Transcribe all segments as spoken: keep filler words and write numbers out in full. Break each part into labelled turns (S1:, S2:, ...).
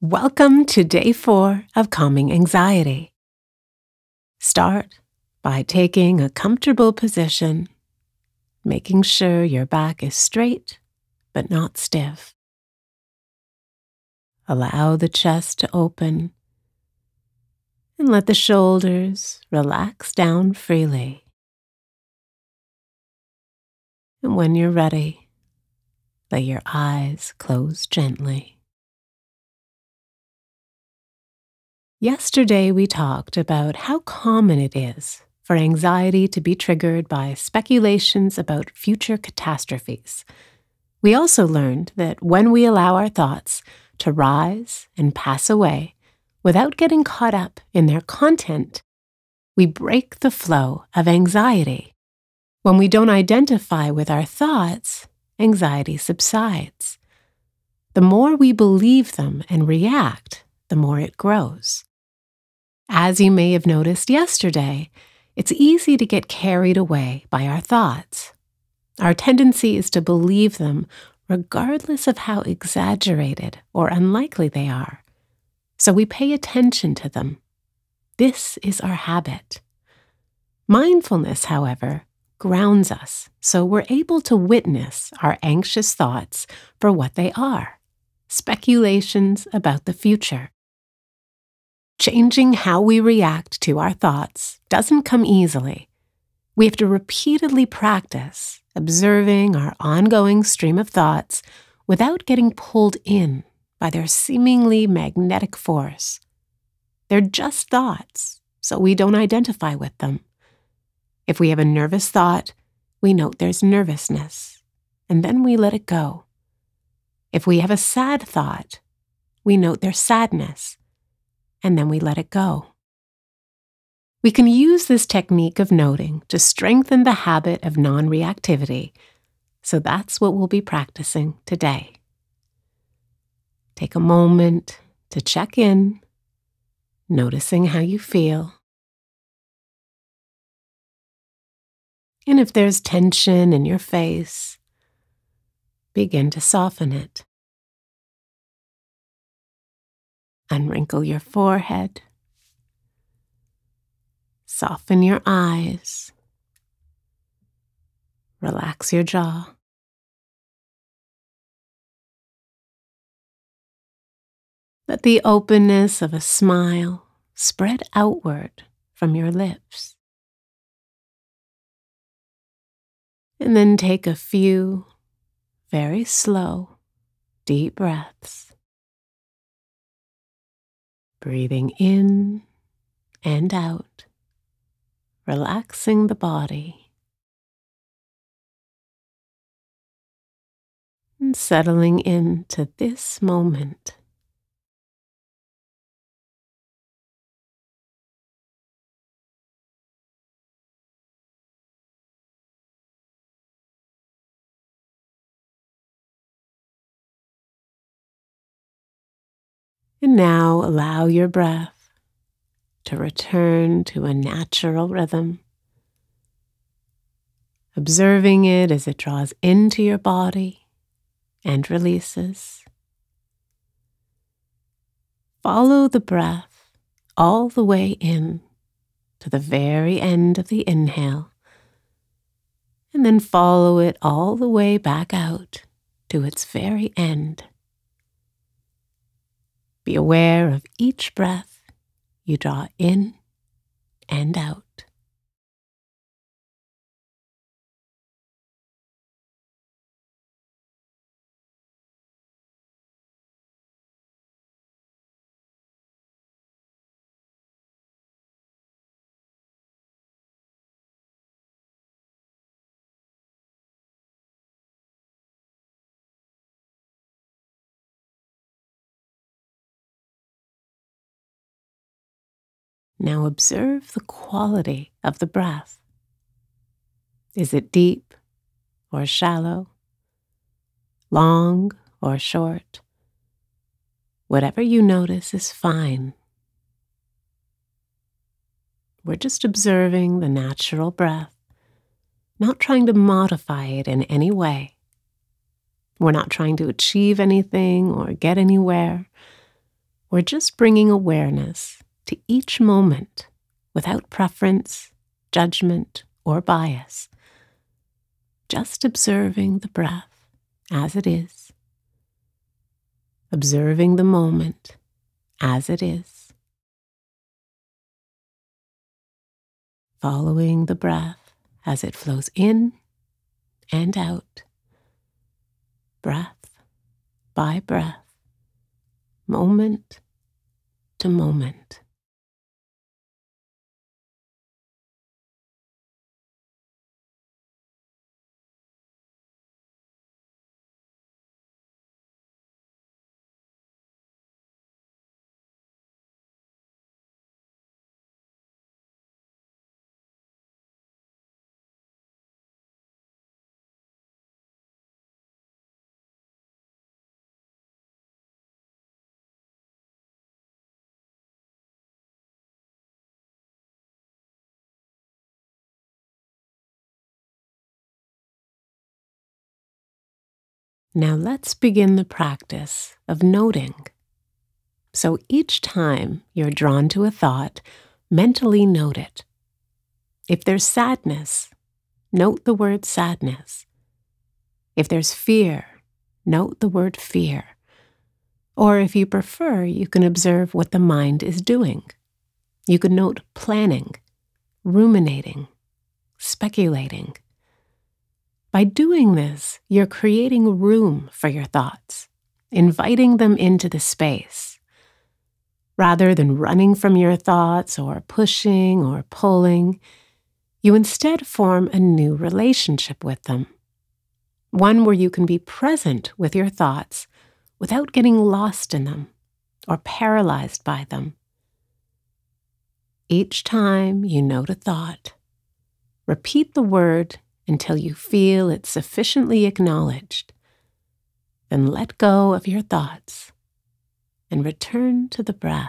S1: Welcome to day four of Calming Anxiety. Start by taking a comfortable position, making sure your back is straight but not stiff. Allow the chest to open and let the shoulders relax down freely. And when you're ready, let your eyes close gently. Yesterday we talked about how common it is for anxiety to be triggered by speculations about future catastrophes. We also learned that when we allow our thoughts to rise and pass away without getting caught up in their content, we break the flow of anxiety. When we don't identify with our thoughts, anxiety subsides. The more we believe them and react, the more it grows. As you may have noticed yesterday, it's easy to get carried away by our thoughts. Our tendency is to believe them regardless of how exaggerated or unlikely they are. So we pay attention to them. This is our habit. Mindfulness, however, grounds us so we're able to witness our anxious thoughts for what they are, speculations about the future. Changing how we react to our thoughts doesn't come easily. We have to repeatedly practice observing our ongoing stream of thoughts without getting pulled in by their seemingly magnetic force. They're just thoughts, so we don't identify with them. If we have a nervous thought, we note there's nervousness, and then we let it go. If we have a sad thought, we note there's sadness, and then we let it go. We can use this technique of noting to strengthen the habit of non-reactivity, so that's what we'll be practicing today. Take a moment to check in, noticing how you feel. And if there's tension in your face, begin to soften it. Unwrinkle your forehead. Soften your eyes. Relax your jaw. Let the openness of a smile spread outward from your lips. And then take a few very slow, deep breaths. Breathing in and out, relaxing the body, and settling into this moment. And now allow your breath to return to a natural rhythm, observing it as it draws into your body and releases. Follow the breath all the way in to the very end of the inhale, and then follow it all the way back out to its very end. Be aware of each breath you draw in and out. Now observe the quality of the breath. Is it deep or shallow? Long or short? Whatever you notice is fine. We're just observing the natural breath, not trying to modify it in any way. We're not trying to achieve anything or get anywhere. We're just bringing awareness to each moment without preference, judgment, or bias. Just observing the breath as it is, observing the moment as it is, following the breath as it flows in and out, breath by breath, moment to moment. Now let's begin the practice of noting. So each time you're drawn to a thought, mentally note it. If there's sadness, note the word sadness. If there's fear, note the word fear. Or if you prefer, you can observe what the mind is doing. You can note planning, ruminating, speculating. By doing this, you're creating room for your thoughts, inviting them into the space. Rather than running from your thoughts or pushing or pulling, you instead form a new relationship with them. One where you can be present with your thoughts without getting lost in them or paralyzed by them. Each time you note a thought, repeat the word until you feel it's sufficiently acknowledged. Then let go of your thoughts and return to the breath.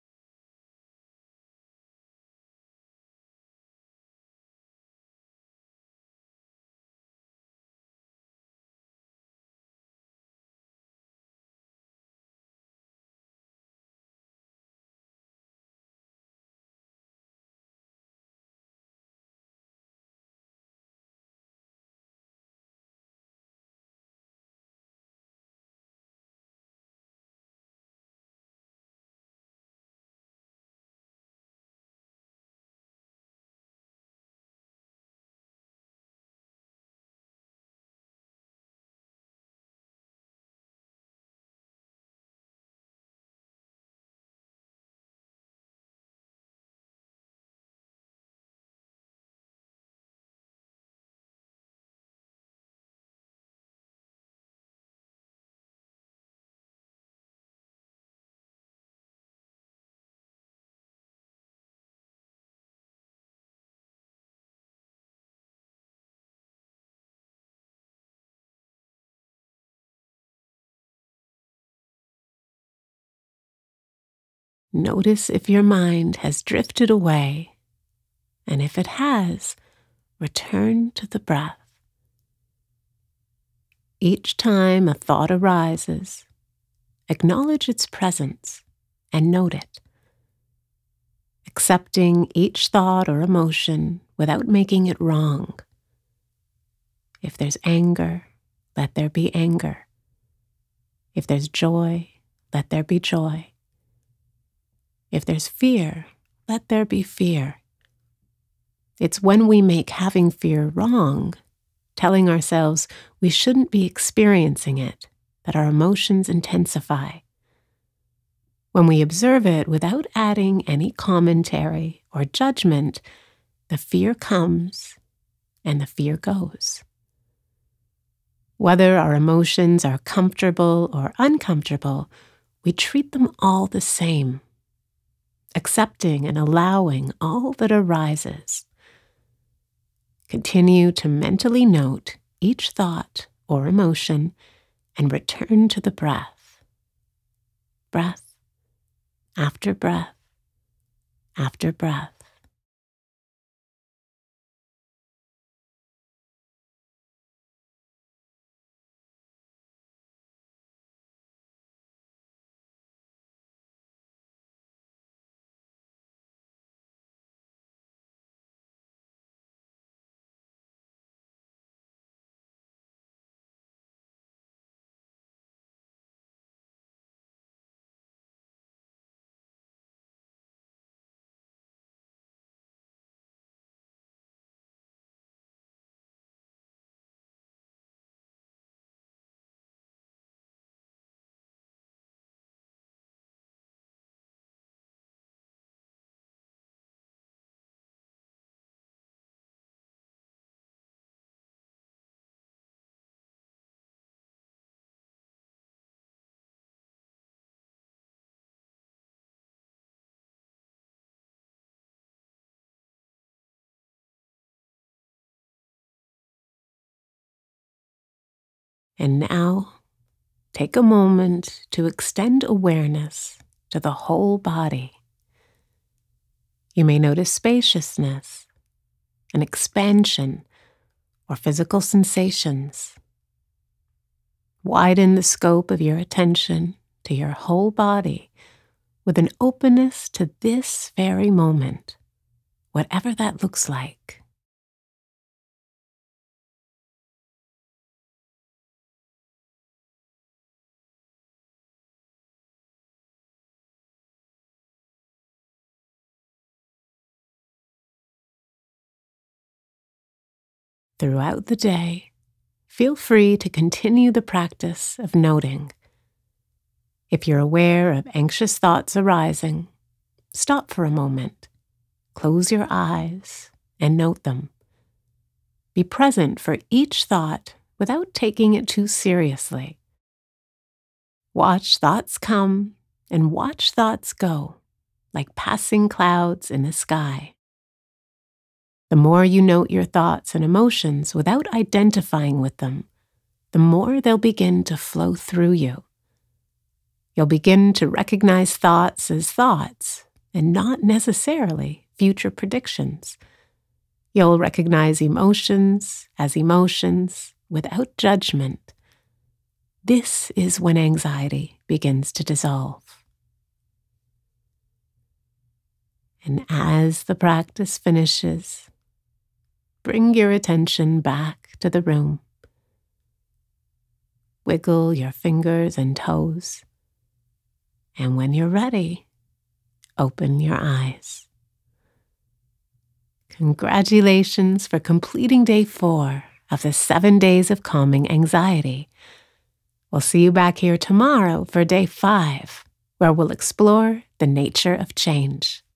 S1: Notice if your mind has drifted away, and if it has, return to the breath. Each time a thought arises, acknowledge its presence and note it, accepting each thought or emotion without making it wrong. If there's anger, let there be anger. If there's joy, let there be joy. If there's fear, let there be fear. It's when we make having fear wrong, telling ourselves we shouldn't be experiencing it, that our emotions intensify. When we observe it without adding any commentary or judgment, the fear comes and the fear goes. Whether our emotions are comfortable or uncomfortable, we treat them all the same, accepting and allowing all that arises. Continue to mentally note each thought or emotion and return to the breath. Breath after breath after breath. And now, take a moment to extend awareness to the whole body. You may notice spaciousness, an expansion, or physical sensations. Widen the scope of your attention to your whole body with an openness to this very moment, whatever that looks like. Throughout the day, feel free to continue the practice of noting. If you're aware of anxious thoughts arising, stop for a moment, close your eyes, and note them. Be present for each thought without taking it too seriously. Watch thoughts come and watch thoughts go, like passing clouds in the sky. The more you note your thoughts and emotions without identifying with them, the more they'll begin to flow through you. You'll begin to recognize thoughts as thoughts and not necessarily future predictions. You'll recognize emotions as emotions without judgment. This is when anxiety begins to dissolve. And as the practice finishes, bring your attention back to the room. Wiggle your fingers and toes. And when you're ready, open your eyes. Congratulations for completing day four of the seven days of calming anxiety. We'll see you back here tomorrow for day five, where we'll explore the nature of change.